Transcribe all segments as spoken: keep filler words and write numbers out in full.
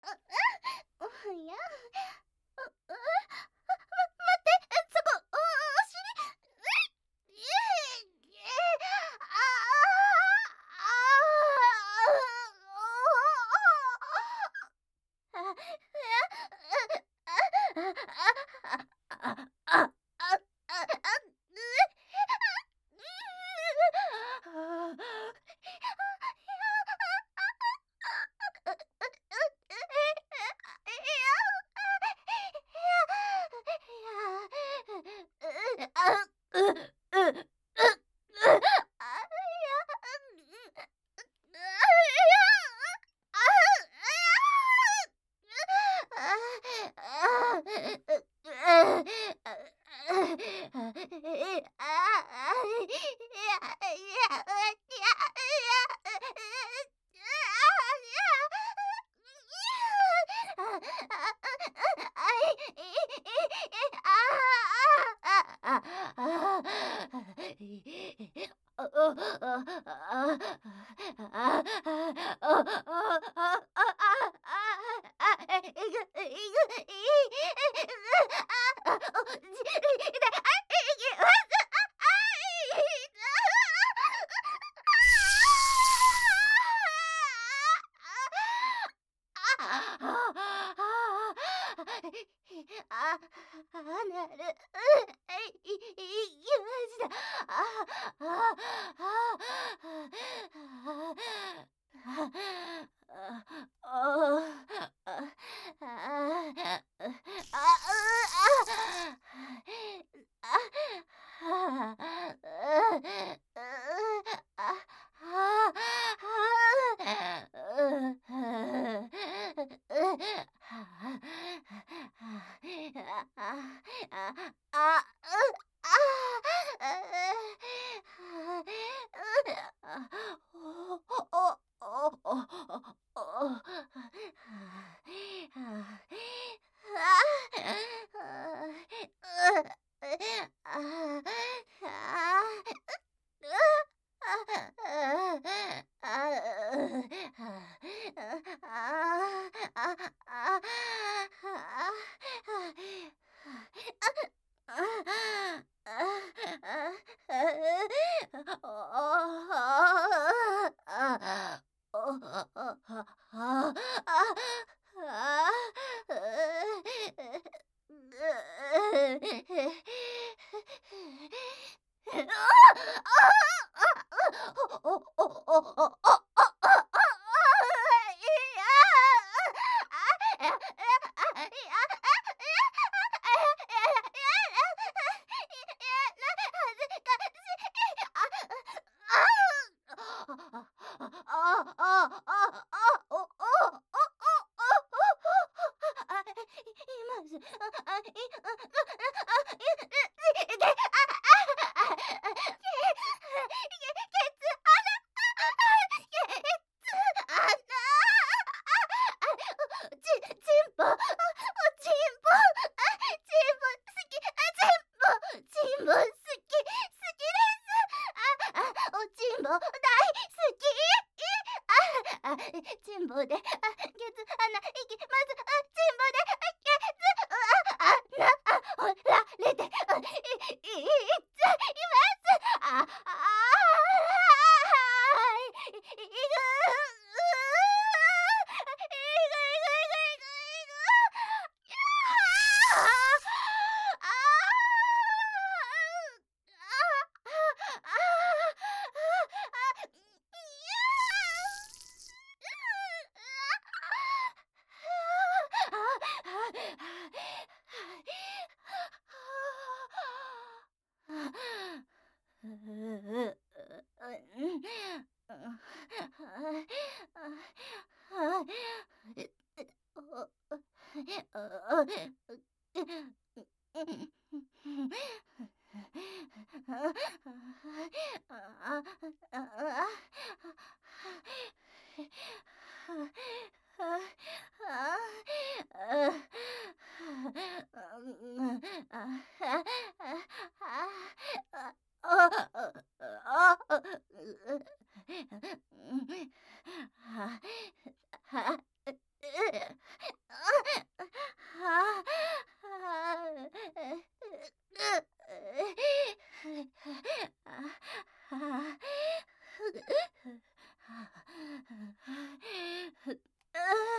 や。う、う、ま、待って、そこ、お、お尻、うい、ええ、ああ、ああ、あ、あ、あ、あ、あ、あ、あ、あ、あ、あ、あ、あ、あ、あ、なる。う、えい、い、いきました。あ、あ、あ、あ、あ、あ、あ、あ、あ、チンボで、あ、ケツ、穴、息、まず、あ、チンボで、あ、ケツ、あ、あ、な、あ、ほられて、あ、い、い、いっちゃいます。あ、あ、い、いぐ、う、いぐいぐいぐいぐ、やあ、あ、あ、あ、あ、い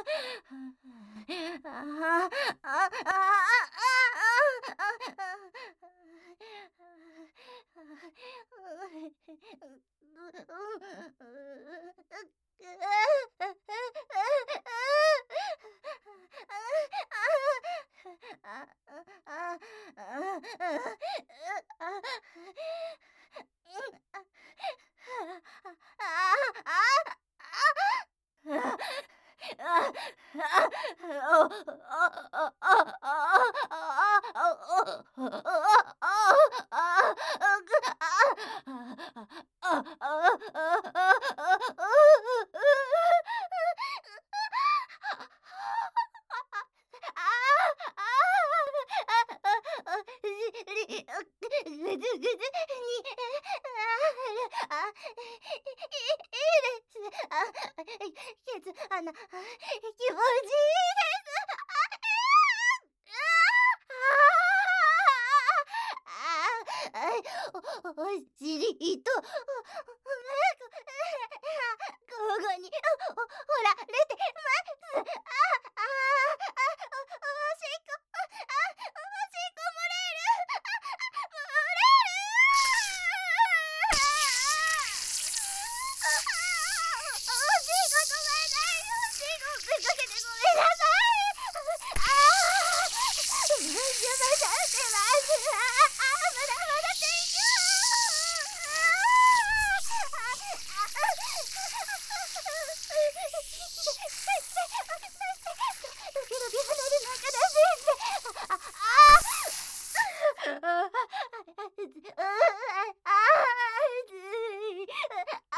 あああぐずぐずにああいいですあけどあの気持ちいいですあああおお尻と交互におほられてますあああおしっこあおしっこ漏れる漏れるおしっこ止まらないおしっこぶっかけてごめんなさいああ邪魔させますああまだまだ Thank you ドキドキ離れなんかだ先生あああああずいあ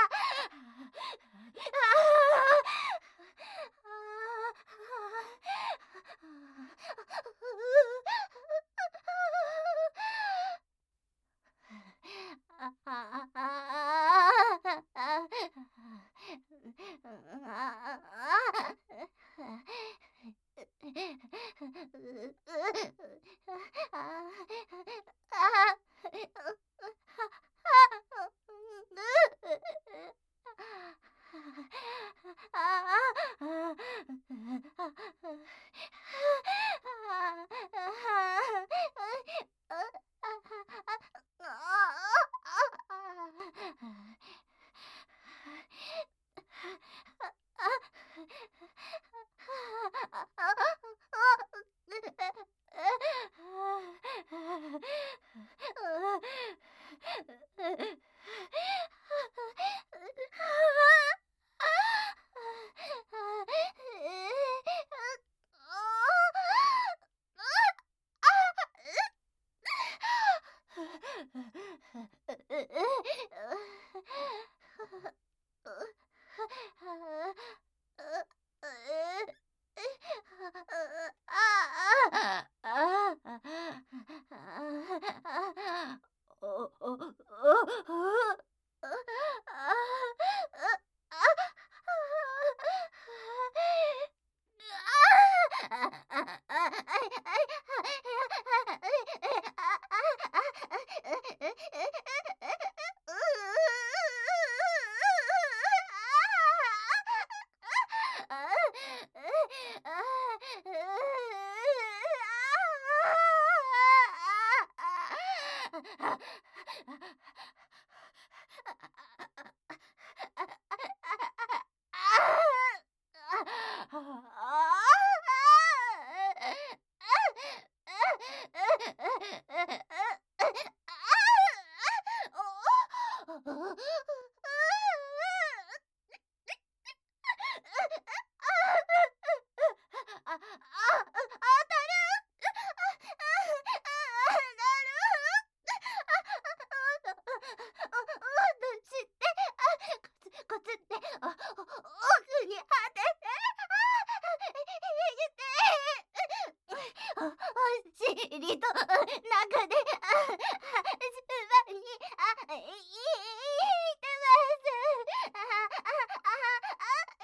コツってお奥に果てておお尻と中であズバにあいいてますああああ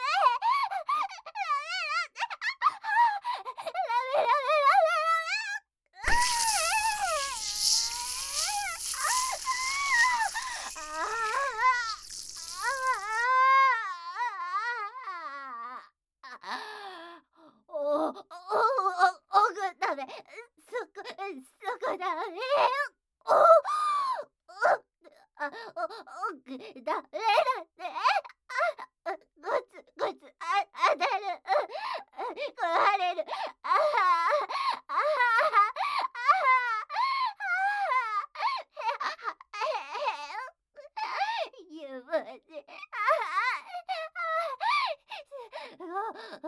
メラメラメおおおおおぐダメそこそこダメおおあおおぐダメだってあごつごつあ当たる壊れるあああゆぶじすごいすご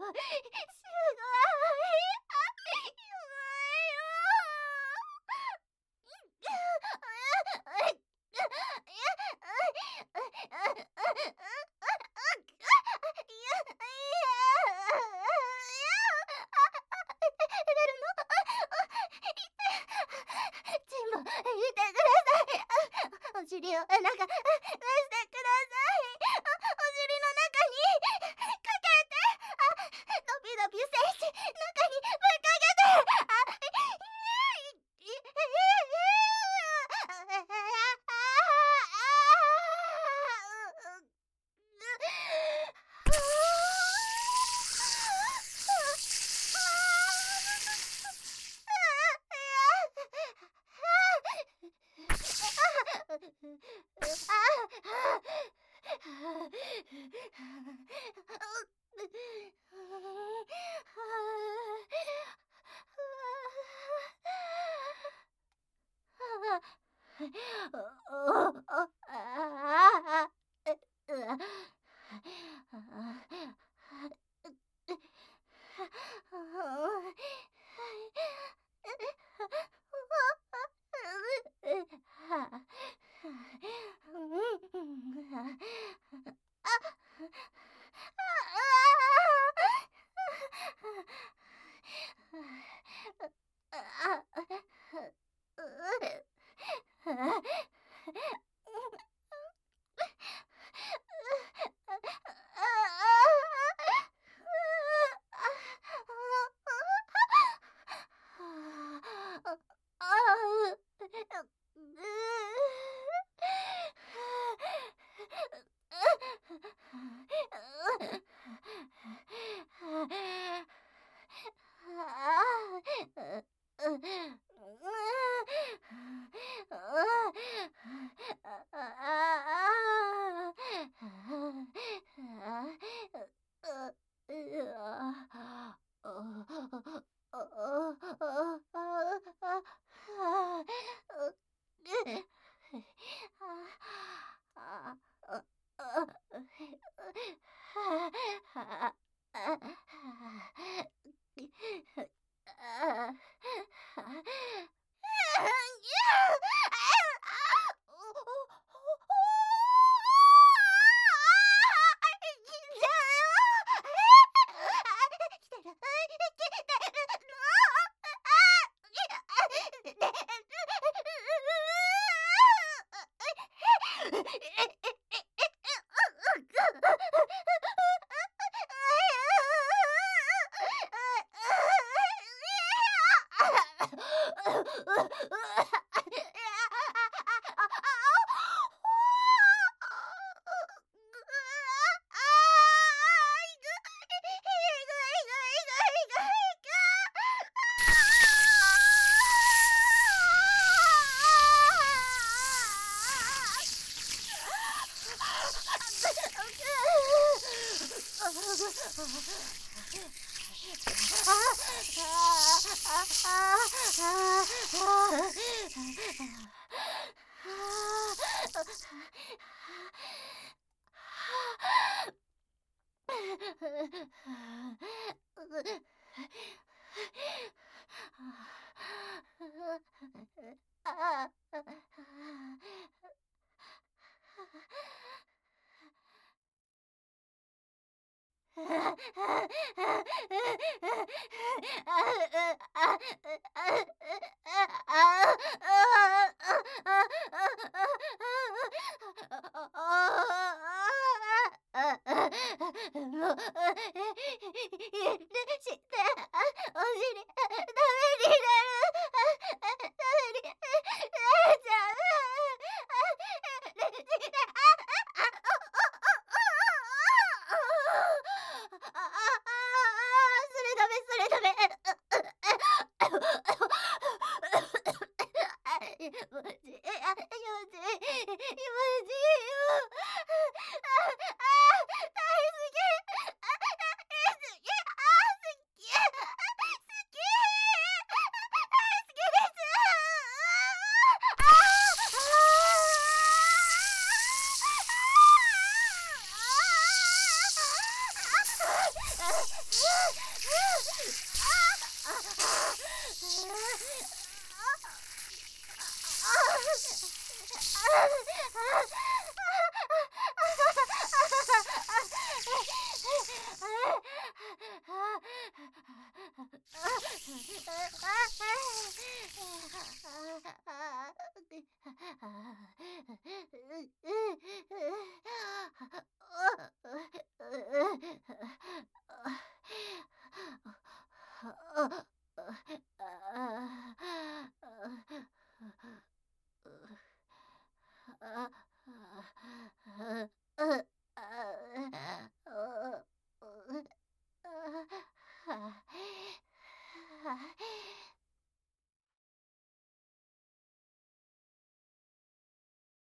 お尻をなんか出してください。お尻の中にかけてあドビドビ精子中にぶっかけてあ